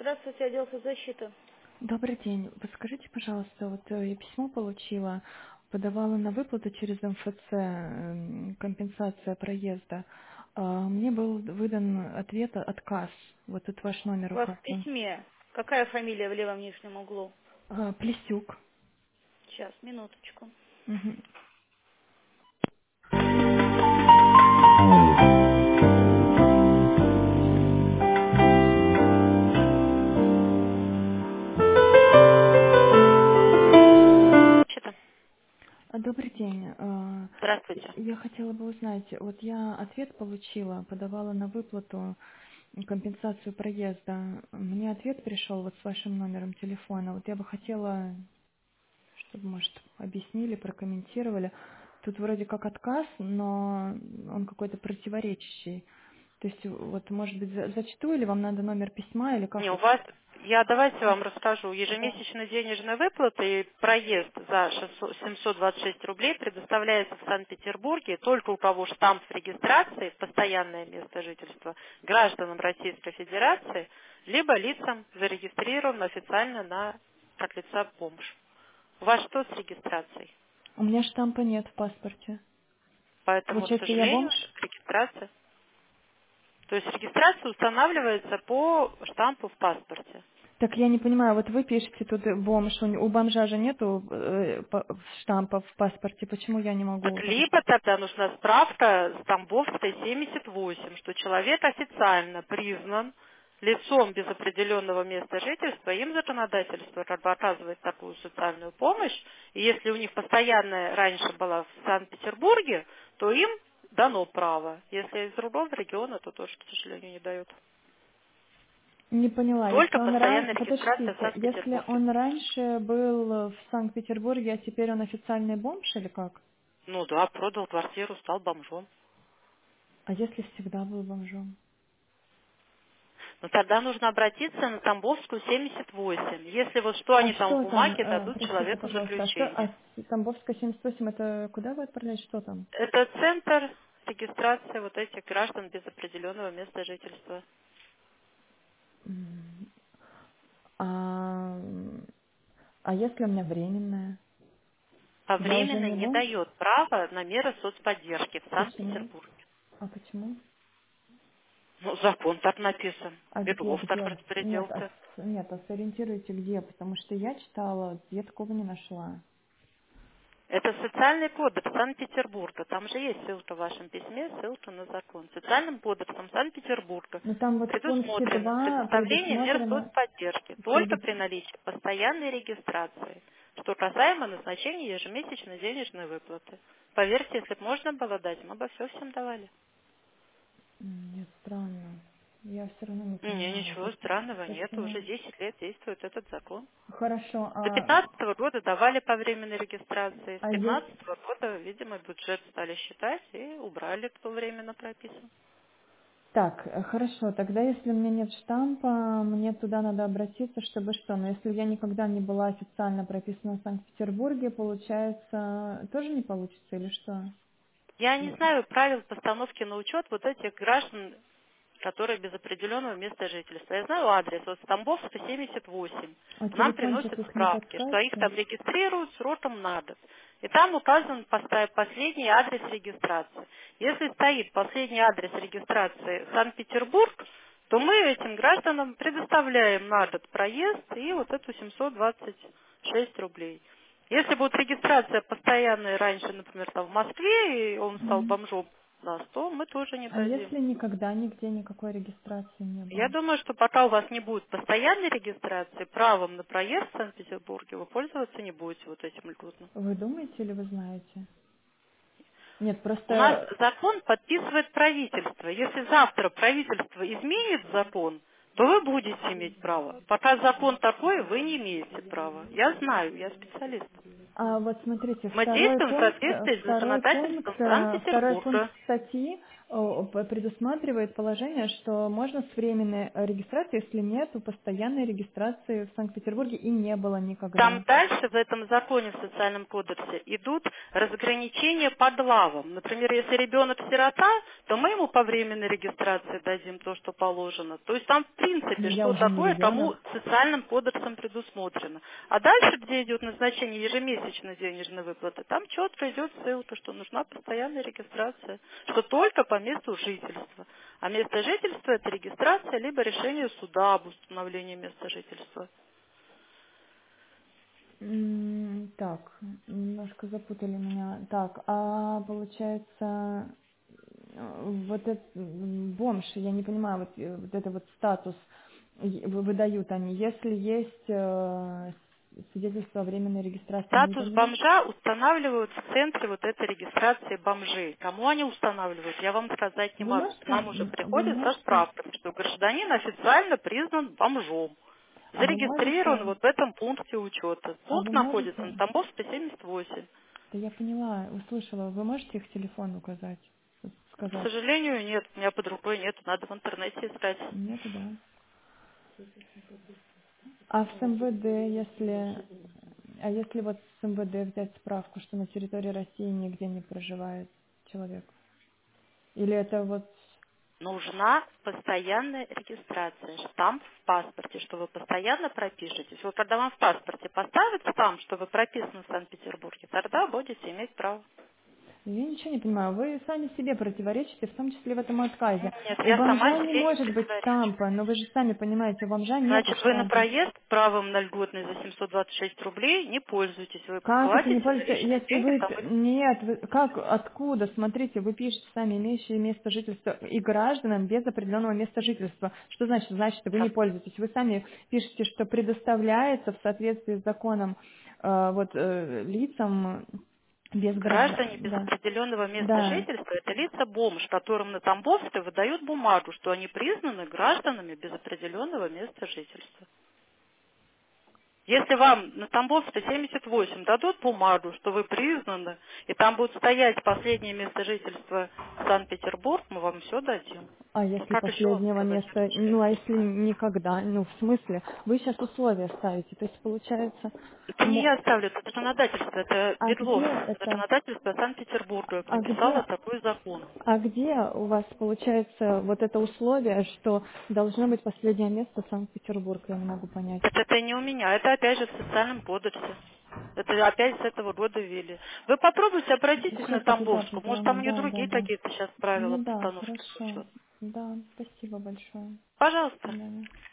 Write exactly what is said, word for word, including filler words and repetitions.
Здравствуйте, отдел соцзащиты. Добрый день. Подскажите, пожалуйста, вот э, я письмо получила, подавала на выплату через МФЦ, эм, компенсация проезда. А, Мне был выдан ответ отказ. Вот тут ваш номер У вас в указан. письме какая фамилия в левом нижнем углу? А, Плесюк. Сейчас, минуточку. Мгм. Что-то. А, Добрый день. А, Здравствуйте. Я хотела бы узнать, вот я ответ получила, подавала на выплату компенсацию проезда. Мне ответ пришел вот с вашим номером телефона. Вот я бы хотела, чтобы, может, объяснили, прокомментировали. Тут вроде как отказ, но он какой-то противоречащий. То есть, вот, может быть, за- зачту, или вам надо номер письма, или Не, как у вот? вас, я давайте вам расскажу. Да. Ежемесячная денежная выплата и проезд за шестьсот семьсот двадцать шесть рублей предоставляется в Санкт-Петербурге только у кого штамп в регистрации, постоянное место жительства, гражданам Российской Федерации, либо лицам, зарегистрированным официально на как лица бомж. У вас что с регистрацией? У меня штампа нет в паспорте. Поэтому, к Получается, я сожалению, бомж? регистрация. То есть регистрация устанавливается по штампу в паспорте. Так я не понимаю, вот вы пишете тут э, бомж, у, у бомжа же нету э, па- штампа в паспорте, почему я не Так могу либо регистрировать? тогда нужна справка с Тамбовской семьдесят восемь, что человек официально признан лицом без определенного места жительства, им законодательство как бы оказывает такую социальную помощь, и если у них постоянная раньше была в Санкт-Петербурге, то им дано право. Если из другого региона, то тоже, к сожалению, не дают. Не поняла, если Только он ран... постоянная регистрация в Подождите, если Санкт-Петербурге. он раньше был в Санкт-Петербурге, а теперь он официальный бомж или как? Ну да, продал квартиру, стал бомжом. А если всегда был бомжом? Но тогда нужно обратиться на Тамбовскую семьдесят восемь. Если вот что А они там в что там, бумаге э, дадут простите, человеку пожалуйста, а что, заключение. а с- Тамбовская семьдесят восемь, это куда вы отправляете, что там? Это центр регистрации вот этих граждан без определенного места жительства. М, А, а если у меня временная? А Я уже временно не не бомж? дает права на меры соцподдержки в Почему? Санкт-Петербурге. А почему? Ну, закон так написан. А где, Беглов так где? Нет, а, распорядился. с- нет, а сориентируйте где, потому что я читала, я такого не нашла. Это социальный кодекс Санкт-Петербурга. Там же есть ссылка в вашем письме, ссылка на закон. Социальным кодексом Санкт-Петербурга Но там вот в пункте предусмотрено два предоставление мер предусмотрено, соцподдержки только предус- при наличии постоянной регистрации, что касаемо назначения ежемесячной денежной выплаты. Поверьте, если бы можно было дать, мы бы все всем давали. М, нет, странно. Я все равно не Не, понимаю, ничего поч- странного нет, почему. уже десять лет действует этот закон. Хорошо, До а, пятнадцатого года давали по временной регистрации, с а есть... пятнадцатого года, видимо, бюджет стали считать и убрали, кто временно прописан. Так, э, хорошо, тогда если у меня нет штампа, мне туда надо обратиться, чтобы что? Но если я никогда не была официально прописана в Санкт-Петербурге, получается, тоже не получится или что? Я не знаю правил постановки на учет вот этих граждан, которые без определенного места жительства. Я знаю адрес, вот Тамбовская семьдесят восемь. А К нам телефончик приносят их не справки, что их подскажете? там регистрируют сроком на год. И там указан поста- последний адрес регистрации. Если стоит последний адрес регистрации Санкт-Петербург, то мы этим гражданам предоставляем на год проезд и вот эту семьсот двадцать шесть рублей. Если будет регистрация постоянная раньше, например, там в Москве, и он стал М. бомжом у нас, то мы тоже не А дадим. если никогда нигде никакой регистрации не Я было? думаю, что пока у вас не будет постоянной регистрации, правом на проезд в Санкт-Петербурге вы пользоваться не будете вот этим льготным. Вы думаете или вы знаете? Нет, У нас просто... закон подписывает правительство. Если завтра правительство изменит закон, то вы будете иметь право. Пока закон такой, вы не имеете права. Я знаю, я специалист. А вот смотрите, Мы второй действуем в пункт, соответствии с второй пункт, законодательством э, второй пункт Санкт-Петербурга. статьи о, п- предусматривает положение, что можно с временной э, регистрацией, если нету постоянной регистрации в Санкт-Петербурге и не было Там никогда. дальше в этом законе, в социальном кодексе, идут разграничения по главам. Например, если ребенок сирота, то мы ему по временной регистрации дадим то, что положено. То есть там, в Но принципе, я что уже не такое, тому ребенок. социальным кодексом предусмотрено. А дальше, где идет назначение ежемесячной денежной выплаты, там четко идет ссылка, что нужна постоянная регистрация, что только по месту жительства. А место жительства – это регистрация, либо решение суда об установлении места жительства. М, Так, немножко запутали меня. Так, а получается, э, вот этот м, бомж, я не понимаю, вот, э, вот это вот статус и- вы- выдают они, если есть э, свидетельство о временной регистрации, они Статус заменяют? бомжа устанавливают в центре вот этой регистрации бомжей. Кому они устанавливают, я вам сказать не Вы могу. К можете, нам уже м, вы приходят со можете, справками, что гражданин официально признан бомжом. а вы Зарегистрирован можете, вот в этом пункте учета. а вы Пункт находится на можете, Тамбовской семьдесят восемь. да я поняла, услышала, вы можете их телефон указать, вот К сказать? сожалению, нет, у меня под рукой нет, надо в интернете искать. Нету, да. А с МВД, если, а если вот с МВД взять справку, что на территории России нигде не проживает человек? Или это вот, Нужна постоянная регистрация, штамп в паспорте, что вы постоянно пропишетесь. Вот когда вам в паспорте поставят штамп, что вы прописаны в Санкт-Петербурге, тогда будете иметь право. я ничего не понимаю, вы сами себе противоречите, в том числе в этом отказе. Нет, У я сама бомжа не себе не может быть противоречу. штампа, но вы же сами понимаете, у бомжа нету Значит, вы на штампа. проезд правом на льготный за семьсот двадцать шесть рублей не пользуетесь. Вы Как это не платите пользуется, наличные если деньги, вы... там т- вы- Нет, вы- как, откуда? Смотрите, вы пишете сами имеющие место жительства и гражданам без определенного места жительства. Что значит? Значит, вы не так, пользуетесь. Вы сами пишете, что предоставляется в соответствии с законом э, вот, э, лицам без граждан. граждане без Да. определенного места Да. жительства – это лица бомж, которым на Тамбовской выдают бумагу, что они признаны гражданами без определенного места жительства. Если вам на Тамбовской семьдесят восемь дадут бумагу, что вы признаны, и там будет стоять последнее место жительства Санкт-Петербург, мы вам все дадим. А Ну если как еще вам последнего сказать? места, ну а если никогда, ну в смысле, вы сейчас условия ставите, то есть получается, Это не мо- я ставлю, это законодательство, это а Бедлов, где это, законодательство Санкт-Петербурга а прописало где такой закон. А где у вас получается вот это условие, что должно быть последнее место Санкт-Петербург, я не могу понять. Это, это не у меня, это опять же в социальном кодексе. Это опять с этого года ввели. Вы попробуйте, обратитесь на Сейчас я туда Тамбовскую. Может, там позвоню, у нее да, да, другие да. какие-то сейчас правила Ну да, постановки на хорошо. учет. Да, спасибо большое. До Пожалуйста. свидания.